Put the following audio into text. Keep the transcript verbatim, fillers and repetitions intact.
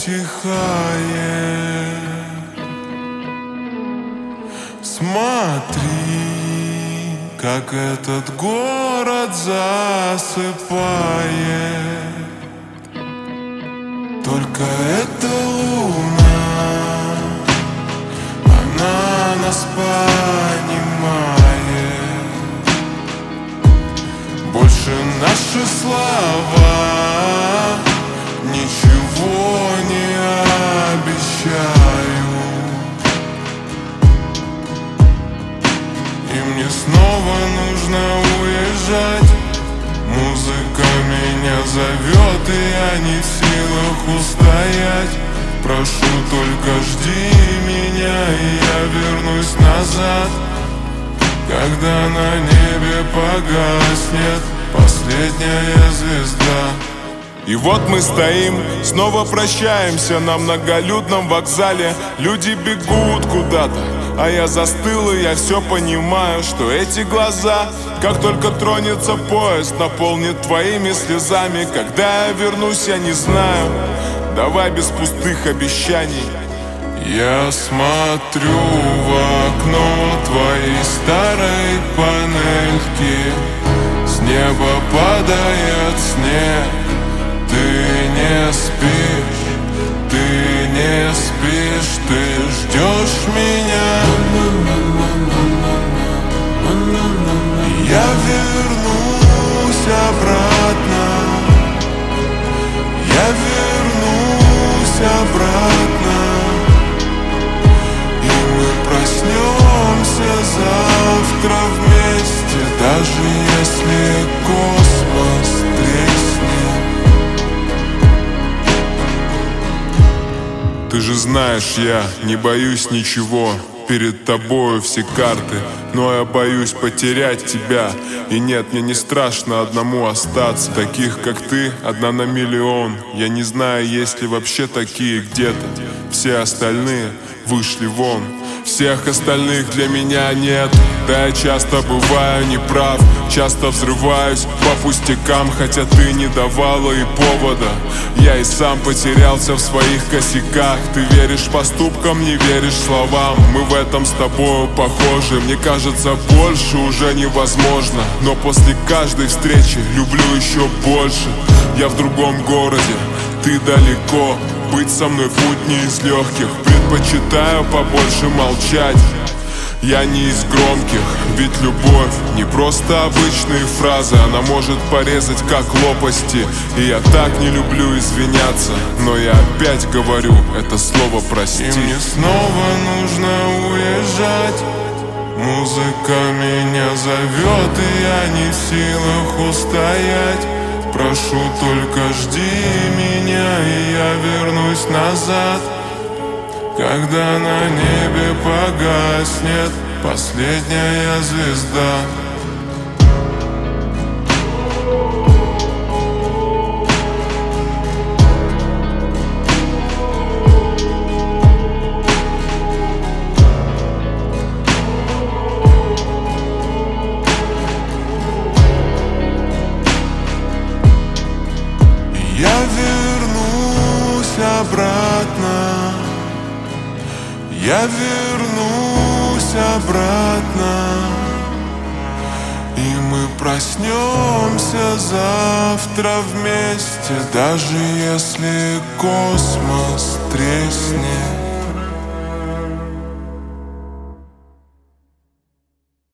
утихает. Смотри, как этот город засыпает. Только эта луна, она нас понимает. Больше наши слова ничего не обещают. И мне снова нужно уезжать. Музыка меня зовет, и я не в силах устоять. Прошу, только жди меня, и я вернусь назад, когда на небе погаснет последняя звезда. И вот мы стоим, снова прощаемся на многолюдном вокзале. Люди бегут куда-то, а я застыл, и я все понимаю, что эти глаза, как только тронется поезд, наполнит твоими слезами. Когда я вернусь, я не знаю, давай без пустых обещаний. Я смотрю в окно твоей старой панельки. С неба падает снег. Ты не спишь, ты не спишь, ты ждешь меня. Я вернусь обратно. Я вернусь обратно. И мы проснемся завтра вместе, даже если космос треснет. Ты же знаешь, я не боюсь ничего. Перед тобою все карты, но я боюсь потерять тебя. И нет, мне не страшно одному остаться. Таких, как ты, одна на миллион. Я не знаю, есть ли вообще такие где-то. Все остальные вышли вон. Всех остальных для меня нет. Да, я часто бываю неправ, часто взрываюсь по пустякам, хотя ты не давала и повода. Я и сам потерялся в своих косяках. Ты веришь поступкам, не веришь словам. Мы в этом с тобою похожи. Мне кажется, больше уже невозможно. Но после каждой встречи люблю еще больше. Я в другом городе, ты далеко. Быть со мной путь не из легких. Предпочитаю побольше молчать. Я не из громких, ведь любовь не просто обычные фразы. Она может порезать как лопасти. И я так не люблю извиняться, но я опять говорю это слово «прости». И мне снова нужно уезжать. Музыка меня зовет, и я не в силах устоять. Прошу, только жди меня, и я вернусь назад, когда на небе погаснет последняя звезда. Я вернусь обратно. Я вернусь обратно. И мы проснемся завтра вместе, даже если космос треснет.